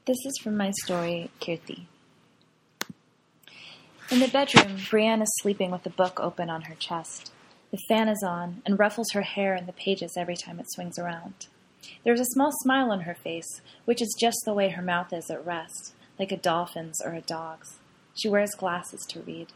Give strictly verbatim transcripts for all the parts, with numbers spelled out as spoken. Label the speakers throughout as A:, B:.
A: This is from my story, Kirti. In the bedroom, Brienne is sleeping with a book open on her chest. The fan is on and ruffles her hair in the pages every time it swings around. There is a small smile on her face, which is just the way her mouth is at rest, like a dolphin's or a dog's. She wears glasses to read.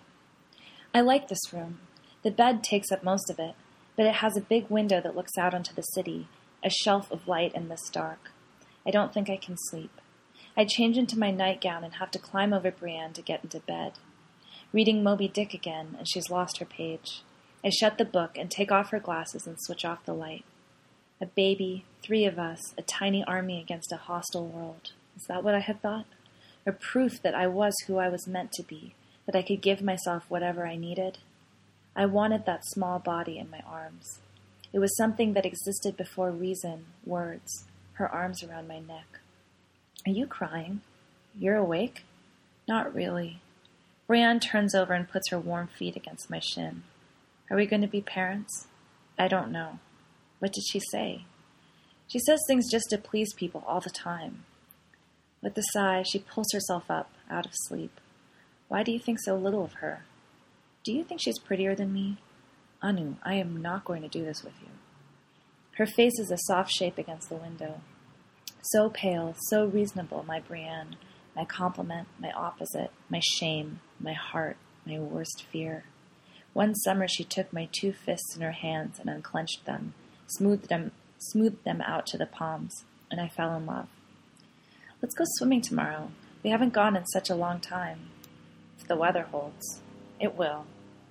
A: I like this room. The bed takes up most of it, but it has a big window that looks out onto the city, a shelf of light in this dark. I don't think I can sleep. I change into my nightgown and have to climb over Brienne to get into bed. Reading Moby Dick again, and she's lost her page. I shut the book and take off her glasses and switch off the light. A baby, three of us, a tiny army against a hostile world. Is that what I had thought? Or proof that I was who I was meant to be, that I could give myself whatever I needed? I wanted that small body in my arms. It was something that existed before reason, words, her arms around my neck. Are you crying? You're awake? Not really. Brienne turns over and puts her warm feet against my shin. Are we going to be parents? I don't know. What did she say? She says things just to please people all the time. With a sigh, she pulls herself up, out of sleep. Why do you think so little of her? Do you think she's prettier than me? Anu, I am not going to do this with you. Her face is a soft shape against the window. So pale, so reasonable, my Brienne, my compliment, my opposite, my shame, my heart, my worst fear. One summer she took my two fists in her hands and unclenched them, smoothed them, smoothed them out to the palms, and I fell in love. Let's go swimming tomorrow. We haven't gone in such a long time. If the weather holds. It will.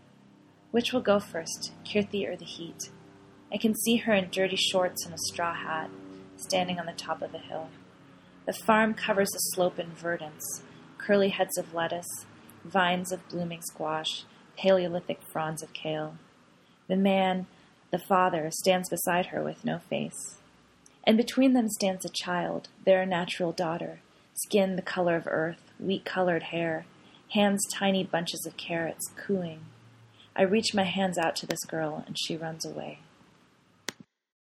A: Which will go first, Kirti or the heat? I can see her in dirty shorts and a straw hat, standing on the top of a hill. The farm covers a slope in verdance, curly heads of lettuce, vines of blooming squash, Paleolithic fronds of kale. The man, the father, stands beside her with no face. And between them stands a child, their natural daughter, skin the color of earth, wheat-colored hair, hands tiny bunches of carrots, cooing. I reach my hands out to this girl, and she runs away.